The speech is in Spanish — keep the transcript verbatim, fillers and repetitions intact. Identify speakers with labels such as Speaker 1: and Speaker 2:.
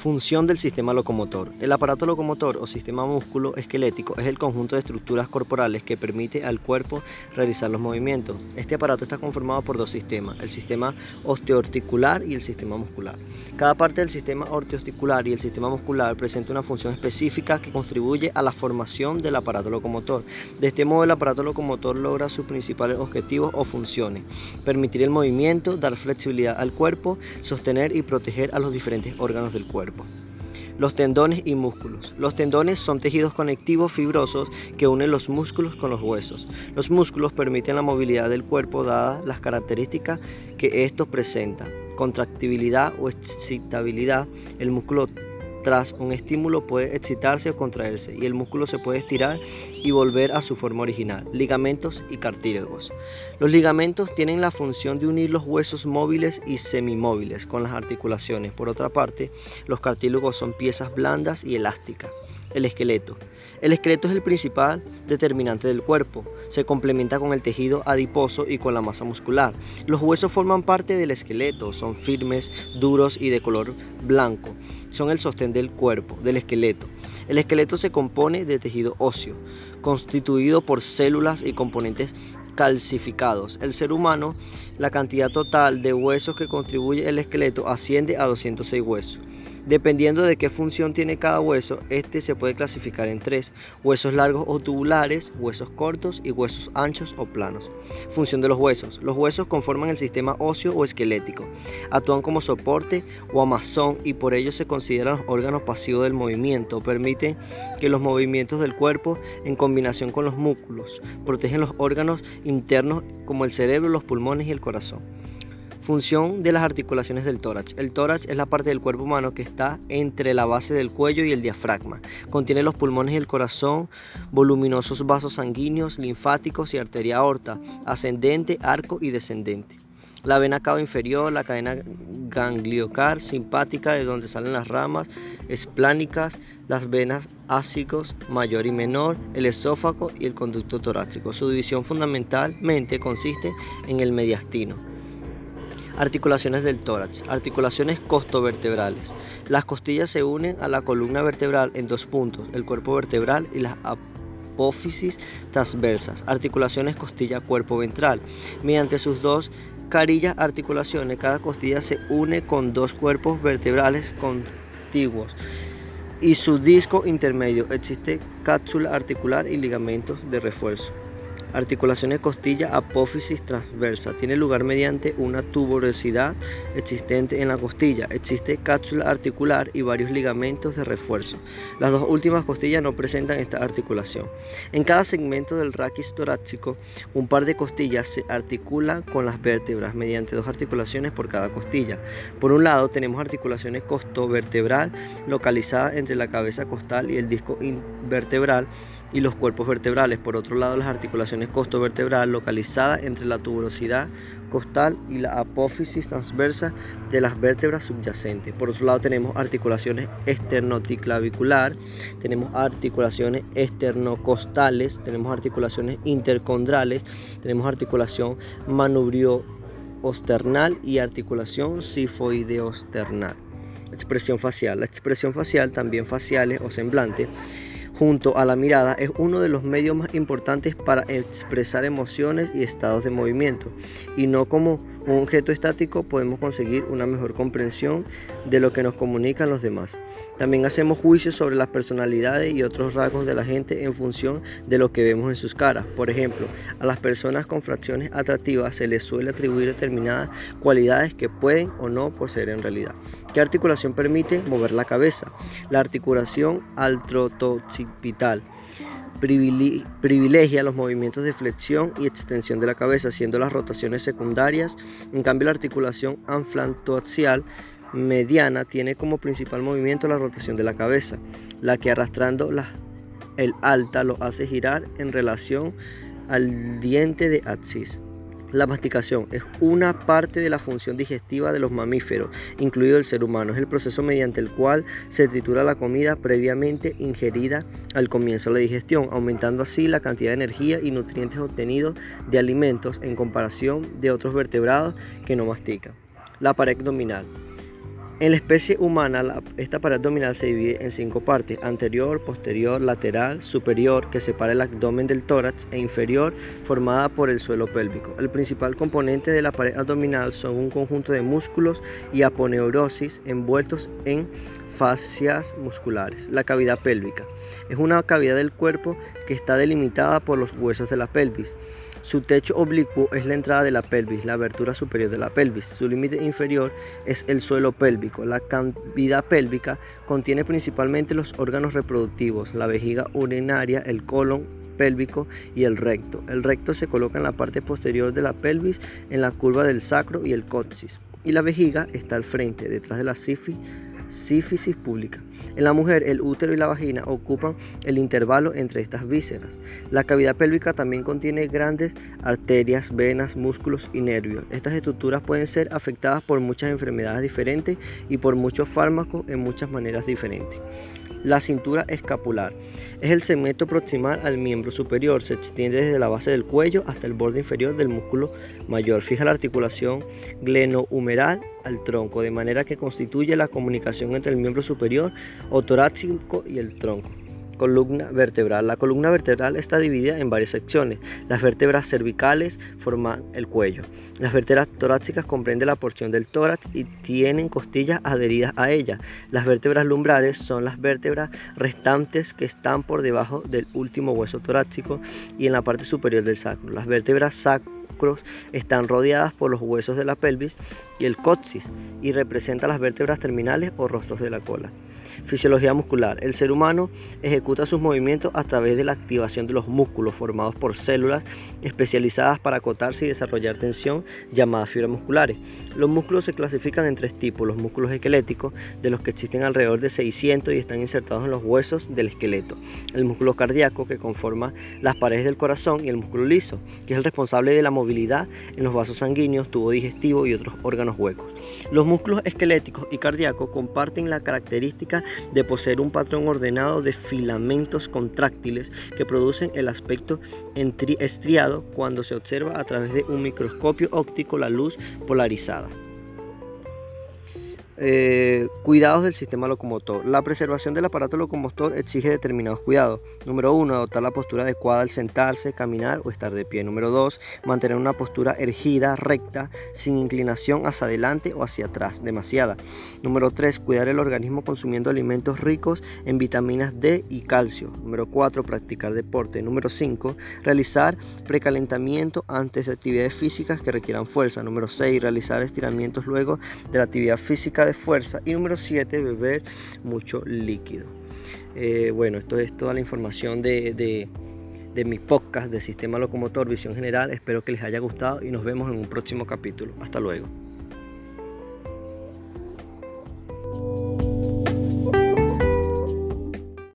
Speaker 1: Función del sistema locomotor. El aparato locomotor o sistema músculo-esquelético es el conjunto de estructuras corporales que permite al cuerpo realizar los movimientos. Este aparato está conformado por dos sistemas, el sistema osteoarticular y el sistema muscular. Cada parte del sistema osteoarticular y el sistema muscular presenta una función específica que contribuye a la formación del aparato locomotor. De este modo, el aparato locomotor logra sus principales objetivos o funciones: permitir el movimiento, dar flexibilidad al cuerpo, sostener y proteger a los diferentes órganos del cuerpo. Los tendones y músculos. Los tendones son tejidos conectivos fibrosos que unen los músculos con los huesos. Los músculos permiten la movilidad del cuerpo dadas las características que estos presentan: contractibilidad o excitabilidad. El músculo tras un estímulo puede excitarse o contraerse y el músculo se puede estirar y volver a su forma original. Ligamentos y cartílagos. Los ligamentos tienen la función de unir los huesos móviles y semimóviles con las articulaciones. Por otra parte, los cartílagos son piezas blandas y elásticas. El esqueleto. El esqueleto es el principal determinante del cuerpo. Se complementa con el tejido adiposo y con la masa muscular. Los huesos forman parte del esqueleto, son firmes, duros y de color blanco. Son el sostén del cuerpo, del esqueleto. El esqueleto se compone de tejido óseo, constituido por células y componentes calcificados. El ser humano, la cantidad total de huesos que contribuye el esqueleto asciende a doscientos seis huesos. Dependiendo de qué función tiene cada hueso, este se puede clasificar en tres: huesos largos o tubulares, huesos cortos y huesos anchos o planos. Función de los huesos. Los huesos conforman el sistema óseo o esquelético. Actúan como soporte o amazón y por ello se consideran los órganos pasivos del movimiento. Permiten que los movimientos del cuerpo, en combinación con los músculos, protegen los órganos internos como el cerebro, los pulmones y el corazón. Función de las articulaciones del tórax. El tórax es la parte del cuerpo humano que está entre la base del cuello y el diafragma. Contiene los pulmones y el corazón, voluminosos vasos sanguíneos, linfáticos y arteria aorta, ascendente, arco y descendente. La vena cava inferior, la cadena ganglionar simpática de donde salen las ramas esplánicas, las venas ácicos mayor y menor, el esófago y el conducto torácico. Su división fundamentalmente consiste en el mediastino. Articulaciones del tórax. Articulaciones costovertebrales. Las costillas se unen a la columna vertebral en dos puntos, el cuerpo vertebral y las apófisis transversas. Articulaciones costilla-cuerpo ventral. Mediante sus dos carillas articulaciones, cada costilla se une con dos cuerpos vertebrales contiguos y su disco intermedio. Existe cápsula articular y ligamentos de refuerzo. Articulaciones costilla apófisis transversa. Tiene lugar mediante una tuberosidad existente en la costilla. Existe cápsula articular y varios ligamentos de refuerzo. Las dos últimas costillas no presentan esta articulación. En cada segmento del raquis torácico, un par de costillas se articulan con las vértebras mediante dos articulaciones por cada costilla. Por un lado, tenemos articulaciones costovertebral localizada entre la cabeza costal y el disco vertebral y los cuerpos vertebrales. Por otro lado, las articulaciones costovertebral localizada entre la tuberosidad costal y la apófisis transversa de las vértebras subyacentes. Por otro lado, tenemos articulaciones esternoticlavicular, tenemos articulaciones esternocostales, tenemos articulaciones intercondrales, tenemos articulación manubriosternal y articulación sifoideosternal. Expresión facial. La expresión facial, también faciales o semblante, junto a la mirada, es uno de los medios más importantes para expresar emociones y estados de movimiento, y no como un objeto estático podemos conseguir una mejor comprensión de lo que nos comunican los demás. También hacemos juicios sobre las personalidades y otros rasgos de la gente en función de lo que vemos en sus caras. Por ejemplo, a las personas con facciones atractivas se les suele atribuir determinadas cualidades que pueden o no poseer en realidad. ¿Qué articulación permite mover la cabeza? La articulación anterooccipital privilegia los movimientos de flexión y extensión de la cabeza, siendo las rotaciones secundarias. En cambio, la articulación anfrantoaxial mediana tiene como principal movimiento la rotación de la cabeza, la que arrastrando la, el alta lo hace girar en relación al diente de axis. La masticación es una parte de la función digestiva de los mamíferos, incluido el ser humano. Es el proceso mediante el cual se tritura la comida previamente ingerida al comienzo de la digestión, aumentando así la cantidad de energía y nutrientes obtenidos de alimentos en comparación de otros vertebrados que no mastican. La pared abdominal En la especie humana, la, esta pared abdominal se divide en cinco partes: anterior, posterior, lateral, superior, que separa el abdomen del tórax, e inferior, formada por el suelo pélvico. El principal componente de la pared abdominal son un conjunto de músculos y aponeurosis envueltos en fascias musculares. La cavidad pélvica es una cavidad del cuerpo que está delimitada por los huesos de la pelvis. Su techo oblicuo es la entrada de la pelvis, la abertura superior de la pelvis. Su límite inferior es el suelo pélvico. La cavidad pélvica contiene principalmente los órganos reproductivos, la vejiga urinaria, el colon pélvico y el recto. El recto se coloca en la parte posterior de la pelvis, en la curva del sacro y el coxis. Y la vejiga está al frente, detrás de la sífilis. sífisis pública. En la mujer, el útero y la vagina ocupan el intervalo entre estas vísceras. La cavidad pélvica también contiene grandes arterias, venas, músculos y nervios. Estas estructuras pueden ser afectadas por muchas enfermedades diferentes y por muchos fármacos en muchas maneras diferentes. La cintura escapular es el segmento proximal al miembro superior. Se extiende desde la base del cuello hasta el borde inferior del músculo mayor. Fija la articulación glenohumeral al tronco, de manera que constituye la comunicación entre el miembro superior o torácico y el tronco. Columna vertebral. La columna vertebral está dividida en varias secciones. Las vértebras cervicales forman el cuello. Las vértebras torácicas comprenden la porción del tórax y tienen costillas adheridas a ellas. Las vértebras lumbrares son las vértebras restantes que están por debajo del último hueso torácico y en la parte superior del sacro. Las vértebras sacro están rodeadas por los huesos de la pelvis y el coxis y representan las vértebras terminales o rostros de la cola. Fisiología muscular. El ser humano ejecuta sus movimientos a través de la activación de los músculos formados por células especializadas para acotarse y desarrollar tensión, llamadas fibras musculares. Los músculos se clasifican en tres tipos: los músculos esqueléticos, de los que existen alrededor de seiscientos y están insertados en los huesos del esqueleto; el músculo cardíaco, que conforma las paredes del corazón; y el músculo liso, que es el responsable de la movilidad en los vasos sanguíneos, tubo digestivo y otros órganos huecos. Los músculos esqueléticos y cardíacos comparten la característica de poseer un patrón ordenado de filamentos contráctiles que producen el aspecto estriado cuando se observa a través de un microscopio óptico la luz polarizada. Eh, cuidados del sistema locomotor. La preservación del aparato locomotor exige determinados cuidados. Número uno, adoptar la postura adecuada al sentarse, caminar o estar de pie. Número dos, mantener una postura erguida, recta, sin inclinación hacia adelante o hacia atrás, demasiada. Número tres, cuidar el organismo consumiendo alimentos ricos en vitaminas D y calcio. Número cuatro, practicar deporte. Número cinco, realizar precalentamiento antes de actividades físicas que requieran fuerza. Número seis, realizar estiramientos luego de la actividad física de fuerza. Y número siete, beber mucho líquido. Eh, bueno, esto es toda la información de, de, de mi podcast de Sistema Locomotor, Visión General. Espero que les haya gustado y nos vemos en un próximo capítulo. Hasta luego.